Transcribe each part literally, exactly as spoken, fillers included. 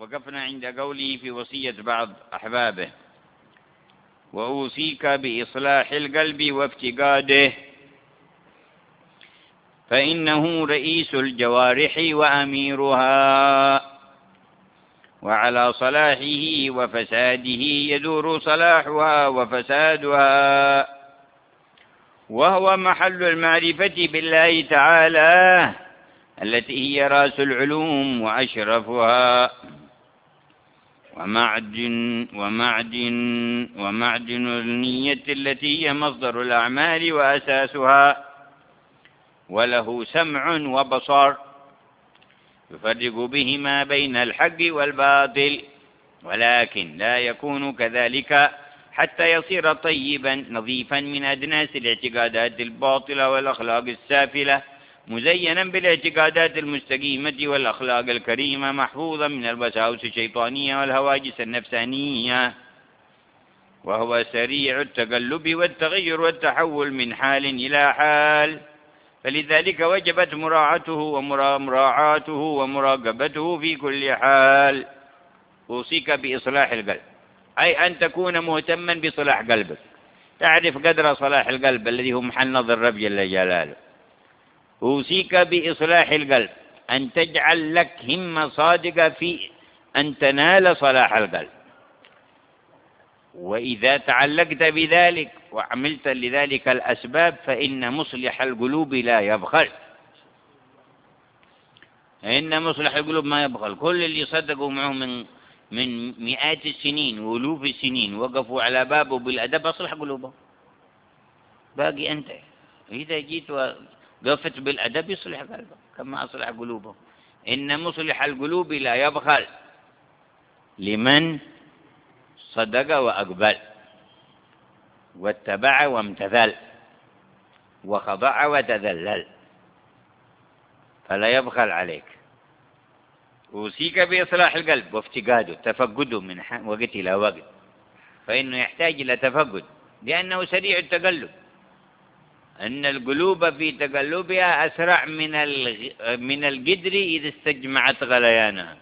وقفنا عند قوله في وصية بعض أحبابه: وأوصيك بإصلاح القلب وافتقاده، فإنه رئيس الجوارح وأميرها، وعلى صلاحه وفساده يدور صلاحها وفسادها، وهو محل المعرفة بالله تعالى التي هي رأس العلوم وأشرفها، ومعدن ومعدن ومعدن النية التي هي مصدر الأعمال وأساسها، وله سمع وبصر يفرق بهما بين الحق والباطل، ولكن لا يكون كذلك حتى يصير طيبا نظيفا من أدناس الاعتقادات الباطلة والأخلاق السافلة، مزينا بالاعتقادات المستقيمة والأخلاق الكريمة، محفوظا من الوساوس الشيطانية والهواجس النفسانية، وهو سريع التقلب والتغير والتحول من حال إلى حال، فلذلك وجبت مراعاته ومراعاته ومراقبته في كل حال. أوصيك بإصلاح القلب، أي أن تكون مهتما بصلاح قلبك، تعرف قدر صلاح القلب الذي هو محل نظر الرب جل جلاله. أوصيك بإصلاح القلب، أن تجعل لك همة صادقة في أن تنال صلاح القلب، وإذا تعلقت بذلك وعملت لذلك الأسباب فإن مصلح القلوب لا يبخل. إن مصلح القلوب ما يبخل. كل اللي صدقوا معه من من مئات السنين وألوف السنين وقفوا على بابه بالأدب أصلح قلوبهم. باقي أنت إذا جيت وقفت بالأدب يصلح قلبك كما أصلح قلوبهم. إن مصلح القلوب لا يبخل لمن صدق وأقبل واتبع وامتثل وخضع وتذلل، فلا يبخل عليك. أوصيك بإصلاح القلب وافتقاده، تفقده من وقت إلى وقت، فإنه يحتاج إلى تفقد لأنه سريع التقلب. أن القلوب في تقلبها أسرع من من القدر إذا استجمعت غليانها.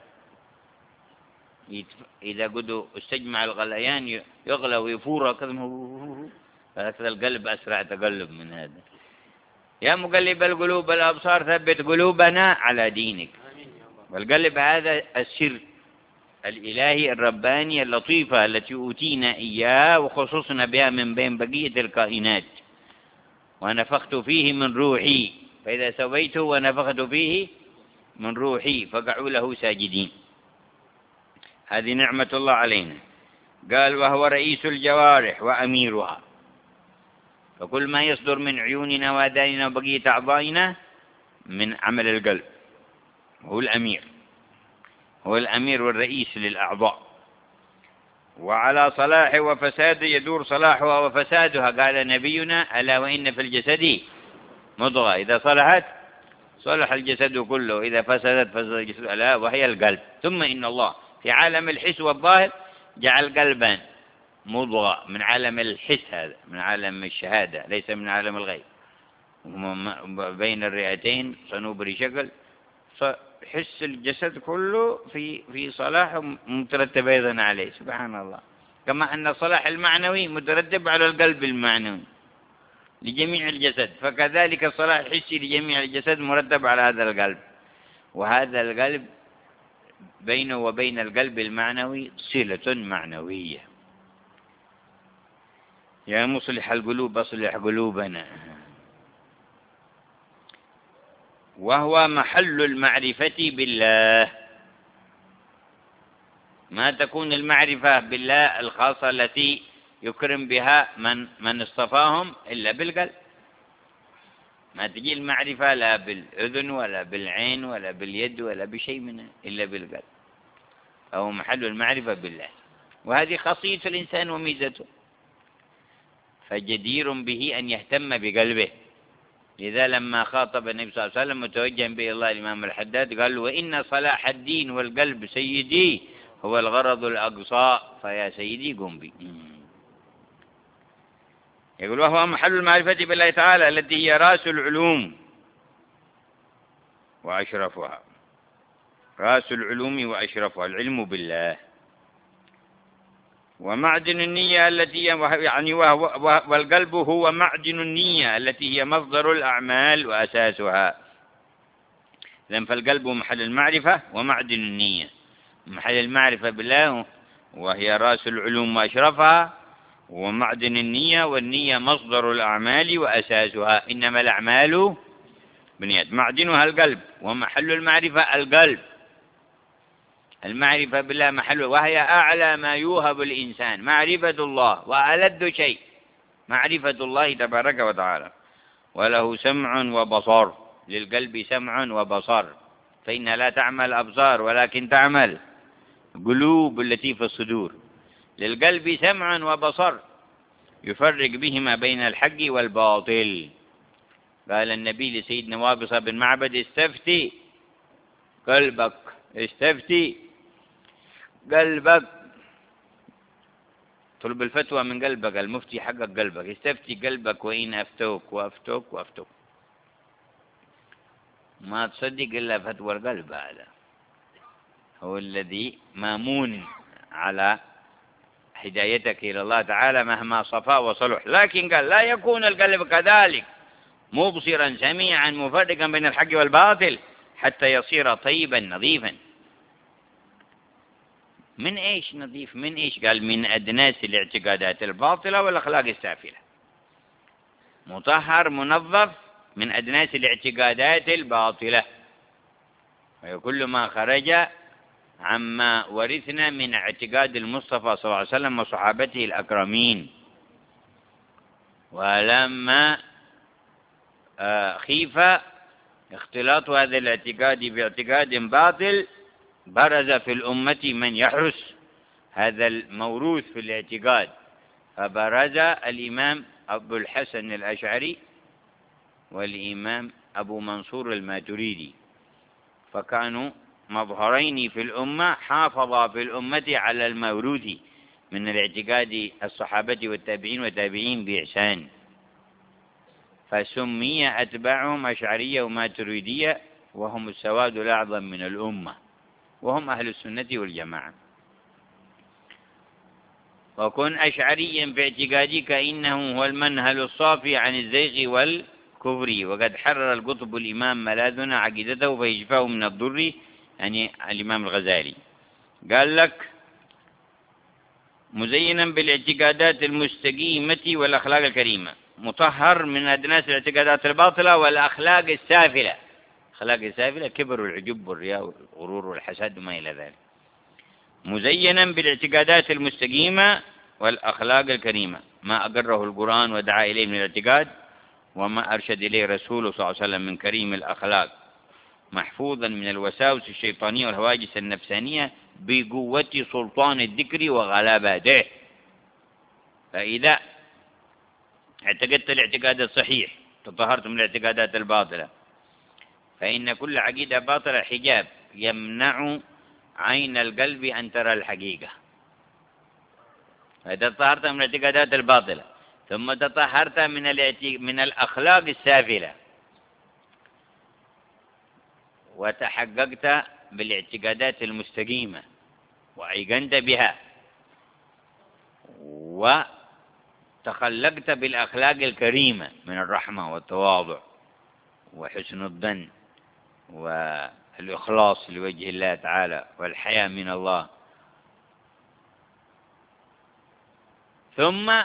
إذا قد استجمع الغليان يغلى ويفور هكذا القلب أسرع تقلب من هذا. يا مقلب القلوب الأبصار ثبت قلوبنا على دينك. والقلب هذا السر الإلهي الرباني اللطيفة التي أوتينا إياه وخصوصنا بها من بين بقية الكائنات. ونفخت فيه من روحي، فإذا سويته ونفخت فيه من روحي فقعوا له ساجدين. هذه نعمة الله علينا. قال: وهو رئيس الجوارح وأميرها، فكل ما يصدر من عيوننا وآذاننا وبقية أعضائنا من عمل القلب. هو الأمير، هو الأمير والرئيس للأعضاء، وعلى صلاحه وفساده يدور صلاحها وفسادها. قال نبينا: ألا وإن في الجسد مضغة إذا صلحت صلح الجسد كله، إذا فسدت فسد الجسد، ألا وهي القلب. ثم إن الله في عالم الحس والظاهر جعل قلبا مضغة من عالم الحس، هذا من عالم الشهادة ليس من عالم الغيب، بين الرئتين صنوبري شكل، حس الجسد كله في في صلاح مترتب أيضا عليه. سبحان الله. كما أن الصلاح المعنوي مترتب على القلب المعنوي لجميع الجسد، فكذلك الصلاح الحسي لجميع الجسد مرتب على هذا القلب. وهذا القلب بينه وبين القلب المعنوي صلة معنوية. يا مصلح القلوب أصلح قلوبنا. وهو محل المعرفة بالله. ما تكون المعرفة بالله الخاصة التي يكرم بها من من اصطفاهم إلا بالقلب. ما تجي المعرفة لا بالأذن ولا بالعين ولا باليد ولا بشيء منها إلا بالقلب. أو محل المعرفة بالله، وهذه خاصية الإنسان وميزته، فجدير به أن يهتم بقلبه. لذا لما خاطب النبي صلى الله عليه وسلم متوجها به الله الإمام الحداد قال: وإن صلاح الدين والقلب سيدي هو الغرض الأقصى، فيا سيدي قم بي. يقول: وهو محل المعرفة بالله تعالى التي هي رأس العلوم وأشرفها، رأس العلوم وأشرفها العلم بالله. ومعدن النية التي يعني وهو والقلب هو معدن النية التي هي مصدر الأعمال وأساسها. إذن فالقلب محل المعرفة ومعدن النية، محل المعرفة بالله وهي رأس العلوم وأشرفها، ومعدن النية والنية مصدر الأعمال وأساسها. إنما الأعمال بالنيات. معدنها القلب ومحل المعرفة القلب. المعرفة بالله محل، وهي أعلى ما يوهب الإنسان، معرفة الله، وألذ شيء معرفة الله تبارك وتعالى. وله سمع وبصر، للقلب سمع وبصر، فإنها لا تعمل أبصار ولكن تعمل قلوب التي في الصدور. للقلب سمع وبصر يفرق بهما بين الحق والباطل. قال النبي لسيدنا وابصة بن معبد: استفتي قلبك، استفتي قلبك، طلب الفتوى من قلبك، المفتي حقك قلبك، استفتي قلبك وإن أفتوك وأفتوك وأفتوك. ما تصدق إلا فتوى القلب، هذا هو الذي مامون على هدايتك إلى الله تعالى مهما صفا وصلح. لكن قال: لا يكون القلب كذلك مبصرا سميعا مفرقا بين الحق والباطل حتى يصير طيبا نظيفا. من إيش نظيف؟ من إيش؟ قال: من أدناس الاعتقادات الباطلة والأخلاق السافلة. مطهر منظف من أدناس الاعتقادات الباطلة، وكل ما خرج عما ورثنا من اعتقاد المصطفى صلى الله عليه وسلم وصحابته الأكرمين. ولما خيف اختلاط هذا الاعتقاد باعتقاد باطل برز في الأمة من يحرس هذا الموروث في الاعتقاد، فبرز الإمام أبو الحسن الأشعري والإمام أبو منصور الماتريدي، فكانوا مظهرين في الأمة حافظا في الأمة على الموروث من الاعتقاد الصحابة والتابعين والتابعين بإحسان، فسمي أتباعهم أشعرية وماتريدية، وهم السواد الأعظم من الأمة، وهم أهل السنة والجماعة. وكن أشعريا في اعتقادك إنه هو المنهل الصافي عن الزيغ والكفر. وقد حرر القطب الإمام ملاذنا عقيدته فيشفاه من الضر، يعني الإمام الغزالي. قال لك: مزينا بالاعتقادات المستقيمة والأخلاق الكريمة، مطهر من أدناس الاعتقادات الباطلة والأخلاق السافلة. الأخلاق السافلة كبر والعجب والرياء والغرور والحسد وما إلى ذلك. مزينا بالاعتقادات المستقيمة والأخلاق الكريمة، ما أقره القرآن ودعا إليه من الاعتقاد، وما أرشد إليه رسوله صلى الله عليه وسلم من كريم الأخلاق، محفوظا من الوساوس الشيطانية والهواجس النفسانية بقوة سلطان الذكر وغلبته. فإذا اعتقدت الاعتقاد الصحيح تطهرت من الاعتقادات الباطلة، فإن كل عقيدة باطلة حجاب يمنع عين القلب أن ترى الحقيقة. فإذا تطهرت من الاعتقادات الباطلة ثم تطهرت من من الأخلاق السافلة وتحققت بالاعتقادات المستقيمة وأيقنت بها وتخلقت بالأخلاق الكريمة من الرحمة والتواضع وحسن الظن والإخلاص لوجه الله تعالى والحياء من الله، ثم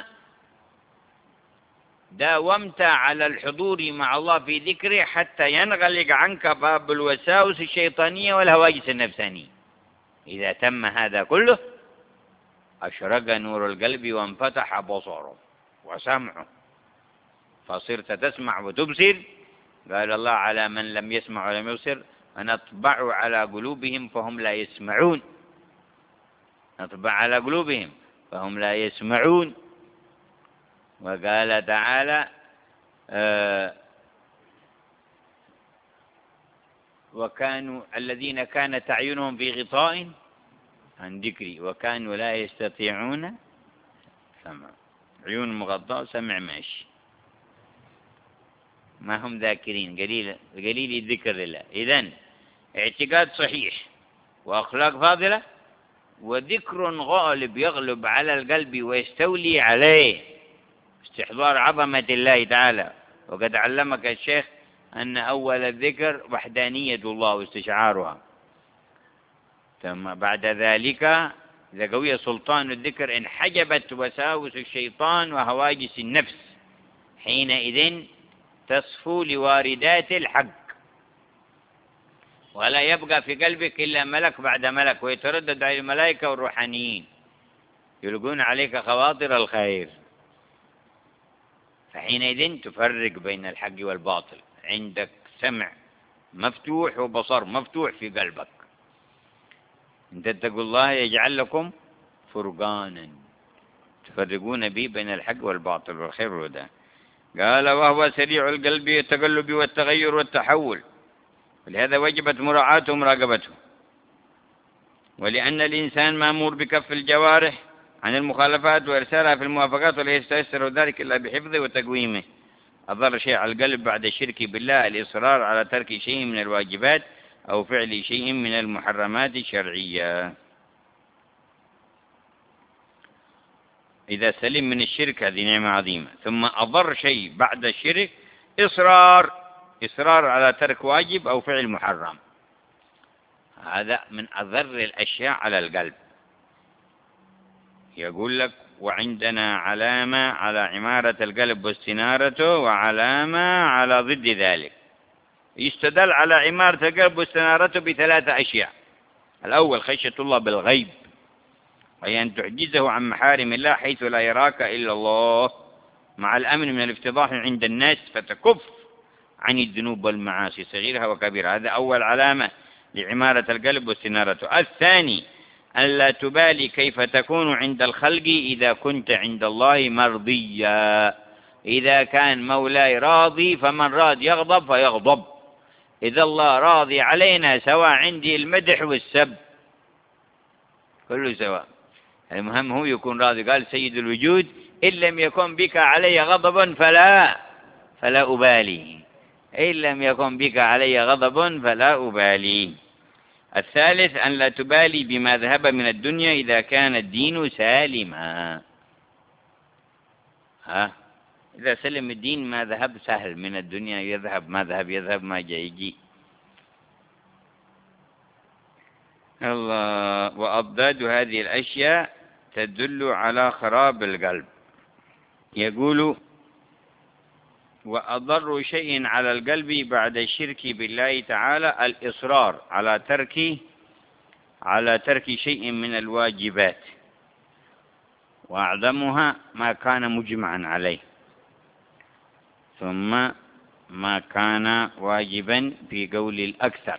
داومت على الحضور مع الله في ذكره حتى ينغلق عنك باب الوساوس الشيطانية والهواجس النفسانية. إذا تم هذا كله أشرق نور القلب وانفتح بصره وسمعه، فصرت تسمع وتبصر. قال الله: على من لم يسمع ولم يبصر فنطبع على قلوبهم فهم لا يسمعون. نطبع على قلوبهم فهم لا يسمعون. وقال تعالى: آه وكانوا الذين كانت أعينهم في غطاء عن ذكري وكانوا لا يستطيعون سمع. عيون مغطاة، سمع ماشي، ما هم ذاكرين، قليل قليل الذكر لله. إذن اعتقاد صحيح وأخلاق فاضلة، وذكر غالب يغلب على القلب ويستولي عليه، استحضار عظمة الله تعالى. وقد علمك الشيخ أن أول الذكر وحدانية الله واستشعارها، ثم بعد ذلك إذا قوي سلطان الذكر انحجبت وساوس الشيطان وهواجس النفس، حينئذ تصفو لواردات الحق، ولا يبقى في قلبك إلا ملك بعد ملك، ويتردد على الملائكة والروحانيين يلقون عليك خواطر الخير، فحينئذ تفرق بين الحق والباطل، عندك سمع مفتوح وبصر مفتوح في قلبك. إن تتقوا الله يجعل لكم فرقانا تفرقون به بين الحق والباطل والخير والهدى. قال وهو سريع القلب التقلب والتغير والتحول، ولهذا وجبت مراعاته ومراقبته. ولأن الإنسان مأمور بكف الجوارح عن المخالفات وإرسالها في الموافقات، ولا يستيسر ذلك إلا بحفظه وتقويمه. أضر شيء على القلب بعد الشرك بالله الإصرار على ترك شيء من الواجبات أو فعل شيء من المحرمات الشرعية. إذا سلم من الشرك هذه نعمة عظيمة. ثم أضر شيء بعد الشرك إصرار إصرار على ترك واجب أو فعل محرم، هذا من أضر الأشياء على القلب. يقول لك وعندنا علامة على عمارة القلب واستنارته، وعلامة على ضد ذلك. يستدل على عمارة القلب واستنارته بثلاثة أشياء. الأول خشية الله بالغيب، وهي أن تعجزه عن محارم الله حيث لا يراك إلا الله، مع الأمن من الافتضاح عند الناس فتكف عن الذنوب والمعاصي صغيرها وكبيرها. هذا أول علامة لعمارة القلب واستنارته. الثاني أن لا تبالي كيف تكون عند الخلق إذا كنت عند الله مرضيا. إذا كان مولاي راضي فمن راد يغضب فيغضب، إذا الله راضي علينا سواء عندي المدح والسب كله سواء، المهم هو يكون راضي. قال سيد الوجود إن لم يكن بك علي غضب فلا فلا أبالي، إن لم يكن بك علي غضب فلا أبالي. الثالث أن لا تبالي بما ذهب من الدنيا إذا كان الدين سالما. ها إذا سلم الدين ما ذهب سهل من الدنيا، يذهب ما ذهب يذهب ما جاء يجي. الله. وأضداد هذه الأشياء تدل على خراب القلب. يقول وأضر شيء على القلب بعد الشرك بالله تعالى الإصرار على ترك على ترك شيء من الواجبات، وأعظمها ما كان مجمعا عليه، ثم ما كان واجبا في قول الأكثر،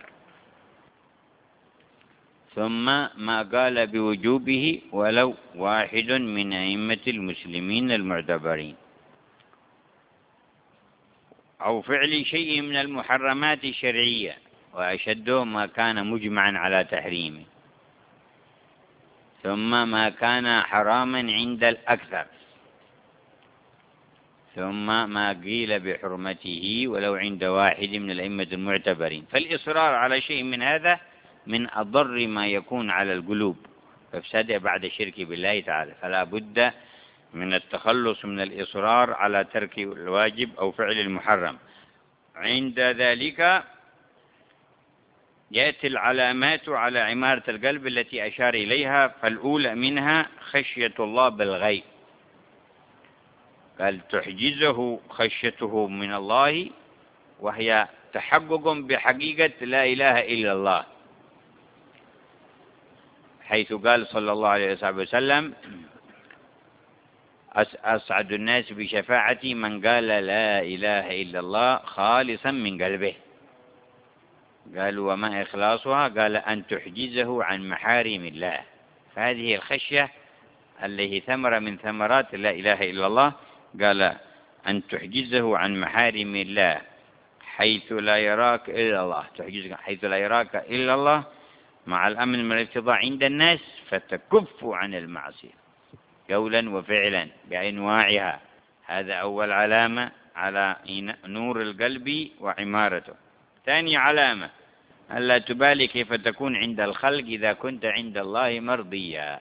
ثم ما قال بوجوبه ولو واحد من أئمة المسلمين المعتبرين، أو فعل شيء من المحرمات الشرعية، وأشده ما كان مجمعا على تحريمه، ثم ما كان حراما عند الأكثر، ثم ما قيل بحرمته ولو عند واحد من الأئمة المعتبرين. فالإصرار على شيء من هذا من أضر ما يكون على القلوب فافسد بعد الشرك بالله تعالى، فلا بد من التخلص من الإصرار على ترك الواجب أو فعل المحرم. عند ذلك يأتي العلامات على عمارة القلب التي أشار إليها، فالأولى منها خشية الله بالغيب. قال تحجزه خشيته من الله، وهي تحقق بحقيقة لا إله إلا الله، حيث قال صلى الله عليه وسلم أسعد الناس بشفاعتي من قال لا إله إلا الله خالصا من قلبه. قالوا وما إخلاصها؟ قال أن تحجزه عن محارم الله. فهذه الخشية التي ثمرة من ثمرات لا إله إلا الله، قال أن تحجزه عن محارم الله حيث لا يراك إلا الله، تحجزك حيث لا يراك إلا الله، مع الأمن من الارتضاء عند الناس فتكف عن المعصية قولا وفعلا بأنواعها. هذا أول علامة على نور القلب وعمارته. ثاني علامة ألا تبالي كيف تكون عند الخلق إذا كنت عند الله مرضيا.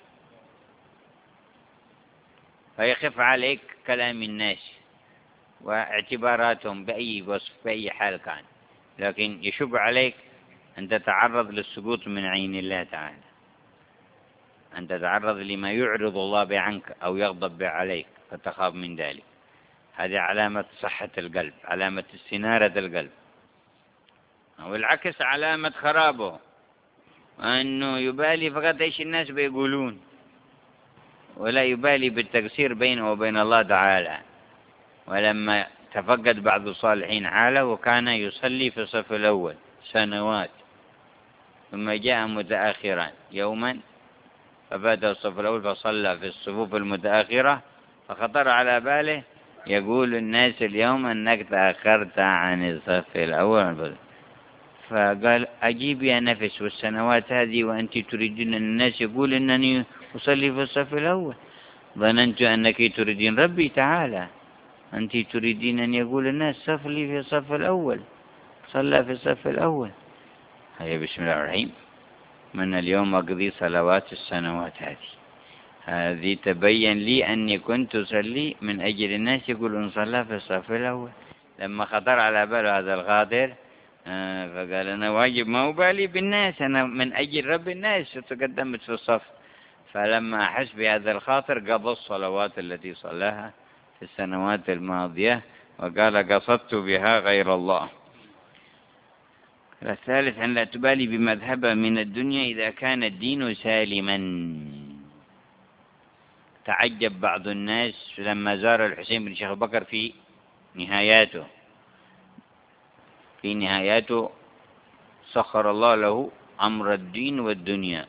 فيخف عليك كلام الناس واعتباراتهم بأي وصف بأي حال كان، لكن يشق عليك أن تتعرض للسقوط من عين الله تعالى، أن تتعرض لما يعرض الله به عنك أو يغضب به عليك فتخاف من ذلك. هذه علامة صحة القلب، علامة استنارة القلب. والعكس علامة خرابه، أنه يبالي فقط إيش الناس بيقولون، ولا يبالي بالتقصير بينه وبين الله تعالى. ولما تفقد بعض الصالحين حاله وكان يصلي في الصف الأول سنوات، ثم جاء متأخرا يوما ففاته الصف الأول فصلى في الصفوف المتأخرة، فخطر على باله يقول الناس اليوم أنك تأخرت عن الصف الأول. فقال أجيب يا نفس، والسنوات هذه وأنت تريدين الناس يقول أنني أصلي في الصف الأول؟ ظننت أنك تريدين ربي تعالى، أنت تريدين أن يقول الناس صلي في الصف الأول، صلى في الصف الأول. هيا بسم الله الرحيم، من اليوم أقضي صلوات السنوات هذه هذه تبين لي أني كنت أصلي من أجل الناس يقولون صلى في الصف الأول. لما خطر على باله هذا الغادر آه فقال أنا واجب ما أبالي بالناس، أنا من أجل رب الناس تقدمت في الصف. فلما أحس بهذا الخاطر قضى الصلوات التي صلاها في السنوات الماضية وقال قصدت بها غير الله. الثالث أن لا تبالي بمذهب من الدنيا إذا كان الدين سالما. تعجب بعض الناس لما زار الحسين بن شيخ بكر في نهاياته في نهاياته سخر الله له أمر الدين والدنيا،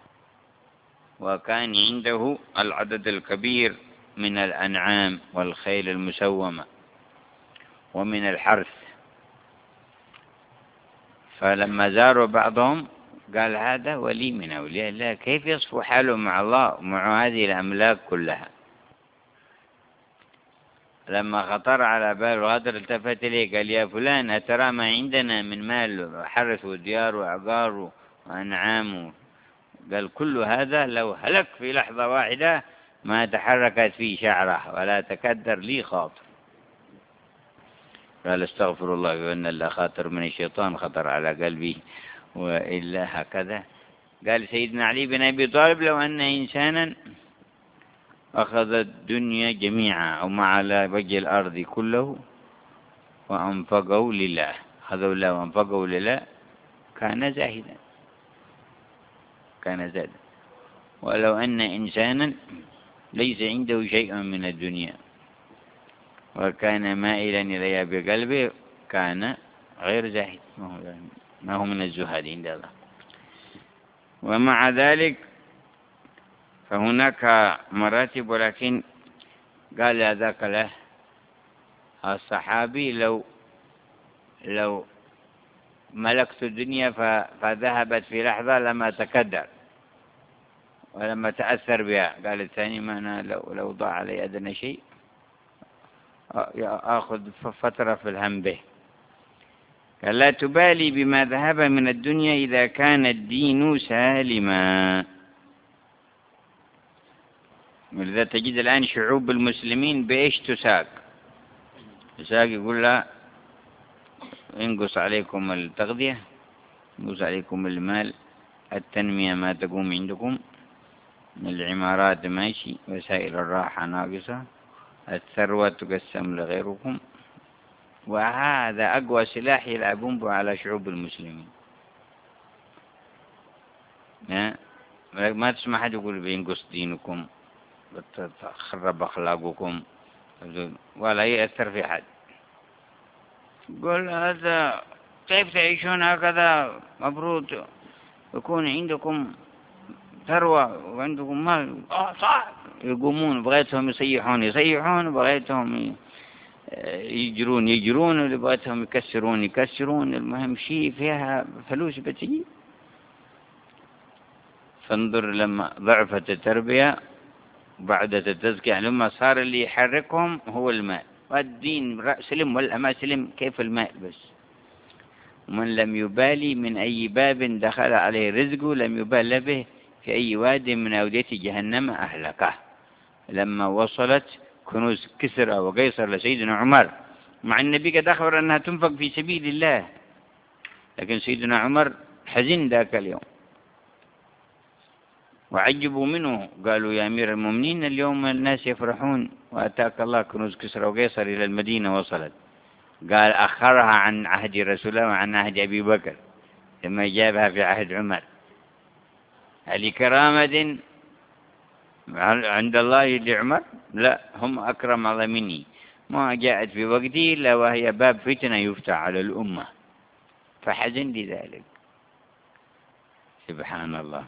وكان عنده العدد الكبير من الأنعام والخيل المسومة ومن الحرث. فلما زاروا بعضهم قال هذا ولي من أولياء الله، كيف يصفو حاله مع الله ومع هذه الأملاك كلها؟ لما خطر على باله هذا التفت إليه قال يا فلان أترى ما عندنا من مال وحرث وديار وعقار وأنعام؟ قال كل هذا لو هلك في لحظة واحدة ما تحركت فيه شعره ولا تكدر لي خاطر. قال استغفر الله وإن الله خاطر من الشيطان خطر على قلبي وإلا هكذا. قال سيدنا علي بن أبي طالب لو أن إنسانا أخذ الدنيا جميعا أو ما على وجه الأرض كله وأنفقه لله، أخذه الله وأنفقه لله كان زاهدا كان زاهدا. ولو أن إنسانا ليس عنده شيء من الدنيا وكان مائلا إليها بقلبه كان غير زاهد، ما هو من الزهاد عند الله. ومع ذلك فهناك مراتب، ولكن قال ذاك له الصحابي لو لو ملكت الدنيا فذهبت في لحظة لما تكدر ولما تأثر بها. قال الثاني ما أنا لو, لو ضاع علي أدنى شيء أخذ فترة في الهم به. قال لا تبالي بما ذهب من الدنيا إذا كان الدين سالما. ولذا تجد الآن شعوب المسلمين بإيش تساق؟ تساق يقول لا ينقص عليكم التغذية، ينقص عليكم المال، التنمية ما تقوم عندكم، العمارات ماشي، وسائل الراحة ناقصة، الثروة تقسم لغيركم. وهذا أقوى سلاح يلعبون به على شعوب المسلمين. ما تسمع حد يقول بينقص دينكم تخرب أخلاقكم ولا يأثر في حد. يقول هذا كيف تعيشون هكذا؟ مفروض يكون عندكم ثروة وعندكم مال. آه صح. يقومون بغيتهم يصيحون يصيحون، بغيتهم يجرون يجرون، واللي بغيتهم يكسرون يكسرون. المهم شيء فيها فلوس بتجي. فانظر لما ضعفت التربية بعد التزكية، لما صار اللي يحركهم هو المال. والدين سلم ولا ما سلم كيف المال بس. ومن لم يبالي من أي باب دخل عليه رزقه لم يبال به في أي واد من أودية جهنم أهلكه. لما وصلت كنوز كسرى وقيصر لسيدنا عمر، مع النبي قد أخبر أنها تنفق في سبيل الله، لكن سيدنا عمر حزن ذاك اليوم وعجبوا منه، قالوا يا أمير المؤمنين اليوم الناس يفرحون وأتاك الله كنوز كسرى وقيصر إلى المدينة وصلت. قال أخرها عن عهد رسول الله وعن عهد أبي بكر ثم جابها في عهد عمر. هل كرامة عند الله لعمر؟ لا، هم أكرم على مني، ما جاءت في وقته إلا وهي باب فتنة يفتح على الأمة، فحزن لذلك. سبحان الله.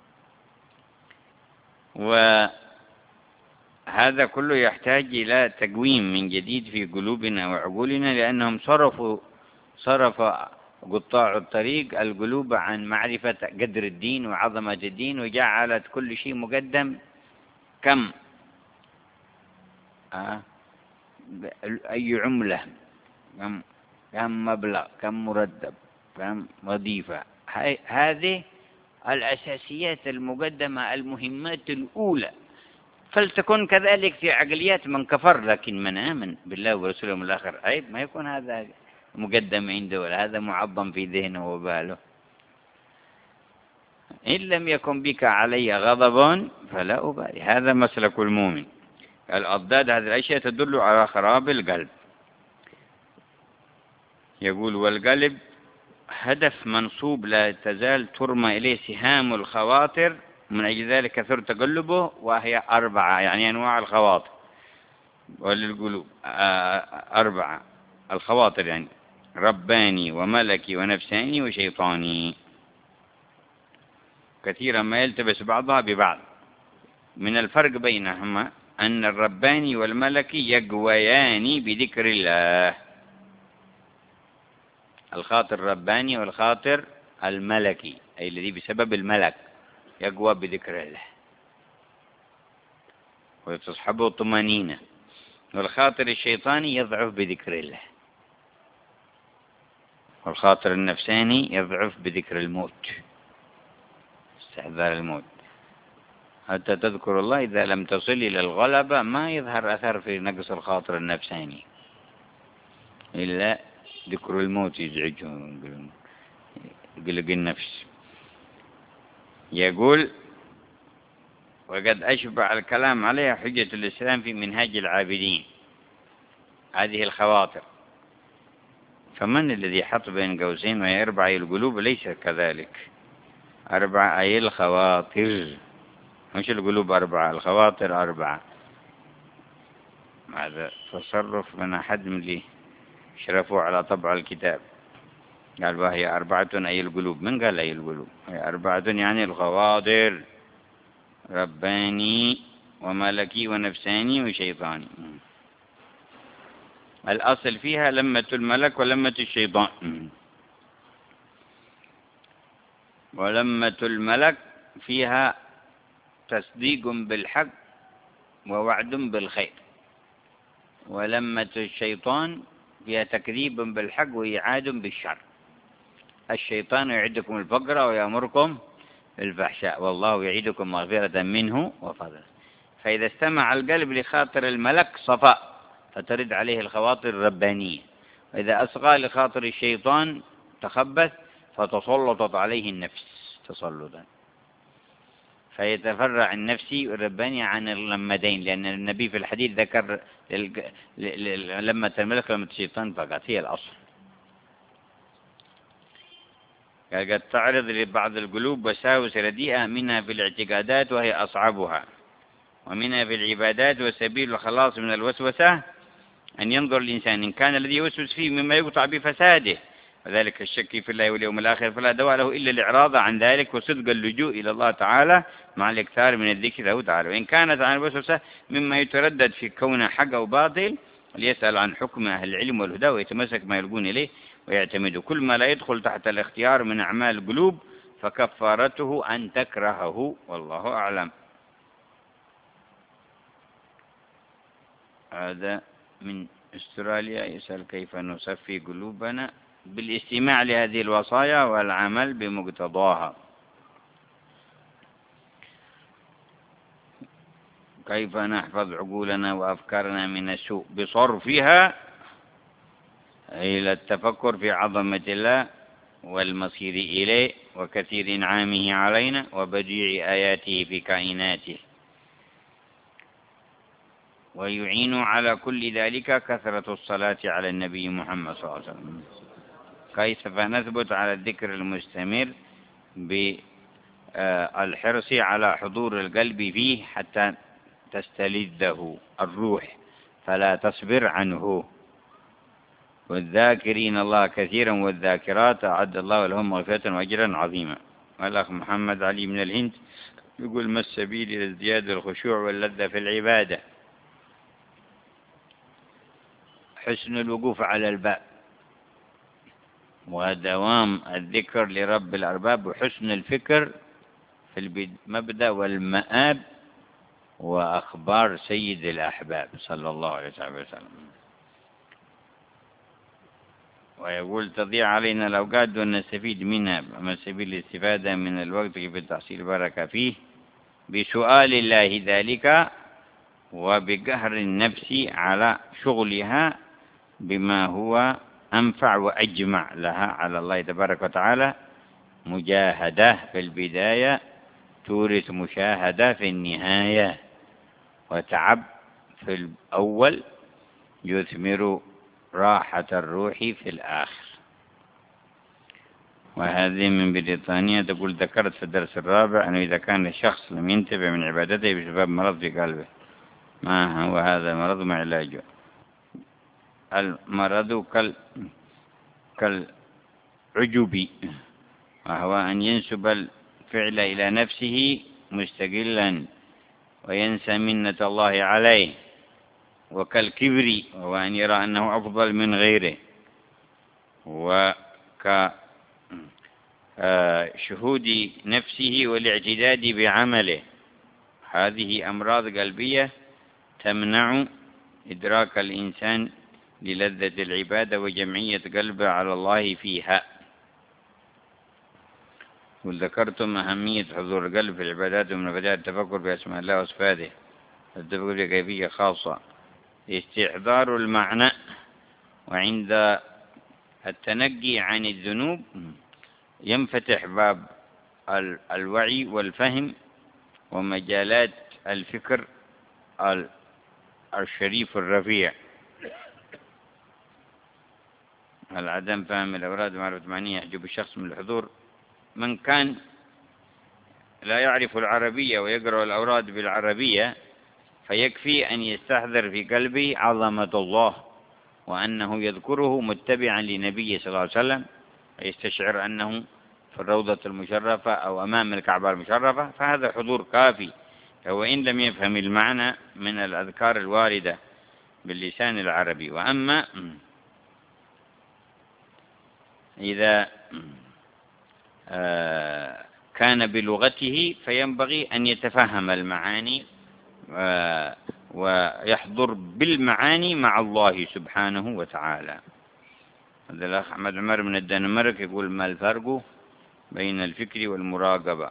وهذا كله يحتاج إلى تقويم من جديد في قلوبنا وعقولنا، لأنهم صرفوا صرف قطاع الطريق القلوب عن معرفة قدر الدين وعظمة الدين، وجعلت كل شيء مقدم. كم آه أي عملة، كم كم مبلغ، كم مرتب، كم وظيفة، هذه الأساسيات المقدمة، المهمات الأولى. فلتكن كذلك في عقليات من كفر، لكن من آمن بالله ورسوله من الآخر عيب ما يكون هذا مقدم عنده، ولا هذا معظم في ذهنه وباله. إن لم يكن بك علي غضب فلا أبالي، هذا مسلك المؤمن. الأضداد هذه الأشياء تدل على خراب القلب. يقول والقلب هدف منصوب لا تزال ترمى إليه سهام الخواطر، من أجل ذلك كثر تقلبه، وهي أربعة، يعني أنواع الخواطر وللقلوب أربعة الخواطر، يعني رباني وملكي ونفساني وشيطاني. كثيرا ما يلتبس بعضها ببعض. من الفرق بينهما أن الرباني والملكي يقويان بذكر الله. الخاطر الرباني والخاطر الملكي، أي الذي بسبب الملك يقوى بذكر الله وتصحبه الطمأنينة. والخاطر الشيطاني يضعف بذكر الله. والخاطر النفساني يضعف بذكر الموت، استحضار الموت. حتى تذكر الله إذا لم تصل إلى الغلبة ما يظهر أثر في نقص الخاطر النفساني إلا ذكر الموت يزعجه، قلق النفس. يقول وقد أشبع الكلام عليها حجة الإسلام في منهاج العابدين هذه الخواطر. فمن الذي حط بين قوسين وهي أربعة أي القلوب؟ ليس كذلك، أربعة أي الخواطر، مش القلوب أربعة، الخواطر أربعة. هذا تصرف من أحد من اللي شرفوا على طبع الكتاب، قال وهي أربعة أي القلوب. من قال أي القلوب؟ هي أربعة يعني الخواطر، رباني وملكي ونفساني وشيطاني. الأصل فيها لمة الملك ولمة الشيطان. ولمة الملك فيها تصديق بالحق ووعد بالخير، ولمة الشيطان فيها تكذيب بالحق وإعاد بالشر. الشيطان يعدكم الفقر ويأمركم بالفحشاء، والله يعيدكم مغفرة منه وفضلا. فإذا استمع القلب لخاطر الملك صفاء فترد عليه الخواطر الربانية، وإذا أصغى لخاطر الشيطان تخبث فتسلطت عليه النفس تسلطا، فيتفرع النفسي والرباني عن اللمتين، لأن النبي في الحديث ذكر لمة الملك ولمة الشيطان فقط، هي الأصل. قد تعرض لبعض القلوب وساوس رديئة، منها في الاعتقادات وهي أصعبها، ومنها في العبادات. وسبيل الخلاص من الوسوسة أن ينظر الإنسان إن كان الذي يوسوس فيه مما يقطع بفساده، وذلك الشك في الله واليوم الآخر، فلا دواء له إلا الإعراض عن ذلك وصدق اللجوء إلى الله تعالى مع الإكثار من الذكر له تعالى. وإن كانت عن الوسوسة مما يتردد في كونه حق أو باطل، ليسأل عن حكم أهل العلم والهدى ويتمسك ما يلقون إليه ويعتمد. كل ما لا يدخل تحت الاختيار من أعمال القلوب فكفارته أن تكرهه، والله أعلم. هذا من استراليا يسأل كيف نصفي قلوبنا بالاستماع لهذه الوصايا والعمل بمقتضاها. كيف نحفظ عقولنا وأفكارنا من السوء؟ بصرفها إلى التفكر في عظمة الله والمصير إليه وكثير إنعامه علينا وبديع آياته في كائناته. ويعين على كل ذلك كثرة الصلاة على النبي محمد صلى الله عليه وسلم، كيف نثبت على الذكر المستمر بالحرص على حضور القلب فيه حتى تستلذه الروح فلا تصبر عنه. والذاكرين الله كثيرا والذاكرات أعد الله لهم مغفرة وأجرا عظيما. والأخ محمد علي من الهند يقول: ما السبيل إلى ازدياد الخشوع واللذة في العبادة؟ حسن الوقوف على الباب ودوام الذكر لرب الأرباب وحسن الفكر في المبدأ والمآب وأخبار سيد الأحباب صلى الله عليه وسلم. ويقول: تضيع علينا الأوقات دون نستفيد منها، أما سبيل الاستفادة من الوقت كيف تحصيل بركة فيه؟ بسؤال الله ذلك وبقهر النفس على شغلها بما هو أنفع وأجمع لها على الله تبارك وتعالى. مجاهدة في البداية تورث مشاهدة في النهاية، وتعب في الأول يثمر راحة الروح في الآخر. وهذه من بريطانيا تقول: ذكرت في الدرس الرابع أنه إذا كان الشخص لم ينتبه من عبادته بسبب مرض في قلبه، ما هو هذا المرض وما علاجه؟ المرض كال كالعجب، وهو أن ينسب الفعل إلى نفسه مستقلا وينسى منة الله عليه، وكالكبر وهو أن يرى أنه أفضل من غيره، وكشهود نفسه والاعتداد بعمله. هذه أمراض قلبية تمنع إدراك الإنسان للذة العبادة وجمعية قلبه على الله فيها. وذكرتم أهمية حضور القلب في العبادات ومن بداية التفكر بأسماء الله وصفاته، التفكر بكيفية خاصة، استحضار المعنى. وعند التنقي عن الذنوب ينفتح باب الوعي والفهم ومجالات الفكر الشريف الرفيع. العدم فهم الأوراد ومعرفة معانيها يحجب الشخص من الحضور. من كان لا يعرف العربية ويقرأ الأوراد بالعربية فيكفي أن يستحضر في قلبه عظمة الله وأنه يذكره متبعا لنبيه صلى الله عليه وسلم، ويستشعر أنه في الروضة المشرفة أو أمام الكعبة المشرفة، فهذا حضور كافي. وإن لم يفهم المعنى من الأذكار الواردة باللسان العربي. وأما إذا كان بلغته فينبغي أن يتفهم المعاني ويحضر بالمعاني مع الله سبحانه وتعالى. هذا الأخ أحمد عمر من الدنمارك يقول: ما الفرق بين الفكر والمراقبة؟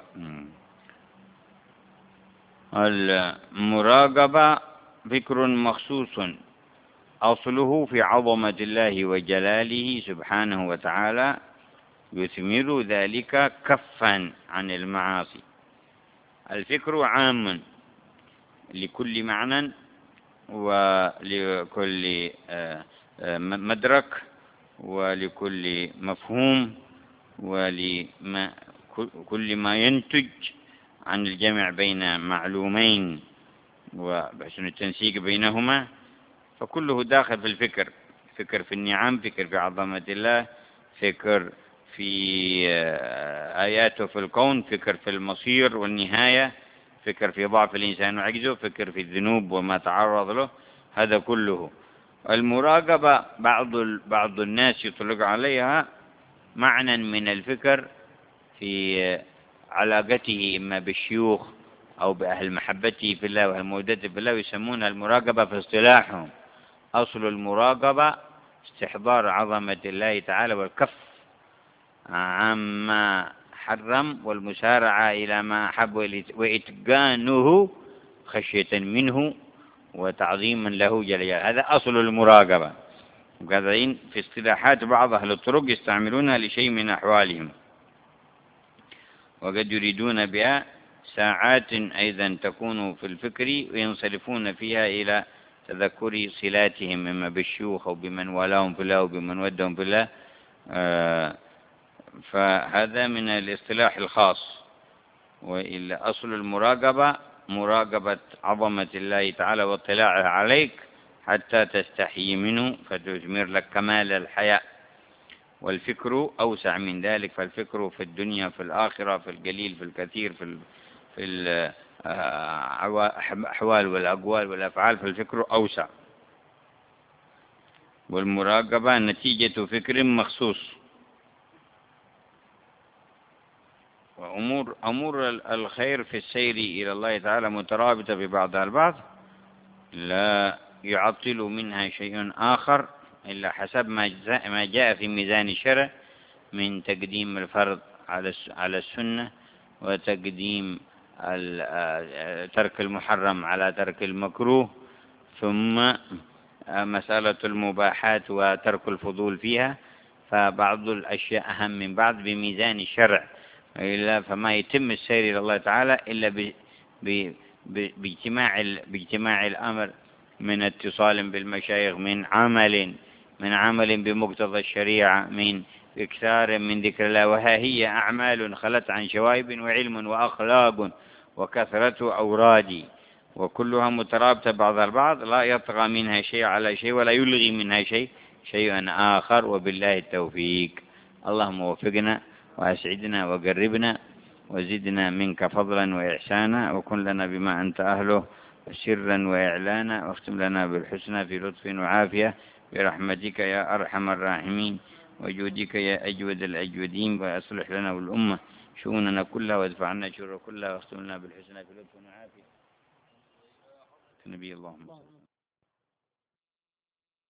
المراقبة فكر مخصوص أصله في عظمة الله وجلاله سبحانه وتعالى، يثمر ذلك كفا عن المعاصي. الفكر عام لكل معنى ولكل مدرك ولكل مفهوم ولكل ما ينتج عن الجمع بين معلومين وبحسن التنسيق بينهما، فكله داخل في الفكر. فكر في النعم، فكر في عظمة الله، فكر في آياته في الكون، فكر في المصير والنهاية، فكر في ضعف الإنسان وعجزه، فكر في الذنوب وما تعرض له، هذا كله. المراقبة بعض بعض الناس يطلق عليها معنى من الفكر في علاقته إما بالشيوخ أو بأهل محبته في الله وأهل مودته في الله، يسمونها المراقبة في اصطلاحهم. أصل المراقبة استحضار عظمة الله تعالى والكف عما حرم والمسارعة إلى ما أحب وإتقانه خشية منه وتعظيما له جل جلاله. هذا أصل المراقبة. وكذلك في اصطلاحات بعض أهل الطرق يستعملونها لشيء من أحوالهم، وقد يريدون بها ساعات أيضا تكون في الفكر وينصرفون فيها إلى تذكر صلاتهم إما بالشيوخ أو بمن والاهم في الله أو بمن ودهم في الله. آه فهذا من الاصطلاح الخاص. وإلا أصل المراقبة مراقبة عظمة الله تعالى واطلاعه عليك حتى تستحي منه فتثمر لك كمال الحياء. والفكر أوسع من ذلك، فالفكر في الدنيا في الآخرة في القليل في الكثير في في الأحوال والأقوال والأفعال، فالفكر أوسع. والمراقبة نتيجة فكر مخصوص. وأمور أمور الخير في السير إلى الله تعالى مترابطة ببعضها البعض، لا يعطل منها شيء آخر إلا حسب ما جاء في ميزان الشرع من تقديم الفرض على السنة، وتقديم ترك المحرم على ترك المكروه، ثم مسألة المباحات وترك الفضول فيها. فبعض الأشياء أهم من بعض بميزان الشرع، إلا فما يتم السير إلى الله تعالى إلا باجتماع باجتماع الأمر من اتصال بالمشايخ، من عمل من عمل بمقتضى الشريعة، من إكثار من ذكر الله. وها هي أعمال خلت عن شوائب وعلم وأخلاق وكثرة أوراد، وكلها مترابطة بعضها البعض، لا يطغى منها شيء على شيء ولا يلغي منها شيء شيئا آخر. وبالله التوفيق. اللهم وفقنا وأسعدنا وقربنا وزدنا منك فضلا وإحسانا، وكن لنا بما أنت أهله سرا وإعلانا، واختم لنا بالحسنى في لطف وعافية برحمتك يا أرحم الراحمين، وجودك يا أجود الأجودين. وأصلح لنا والأمة شؤوننا كلها وادفع عنا شر كلها، واختم لنا بالحسنى في لطف وعافية. نبي اللهم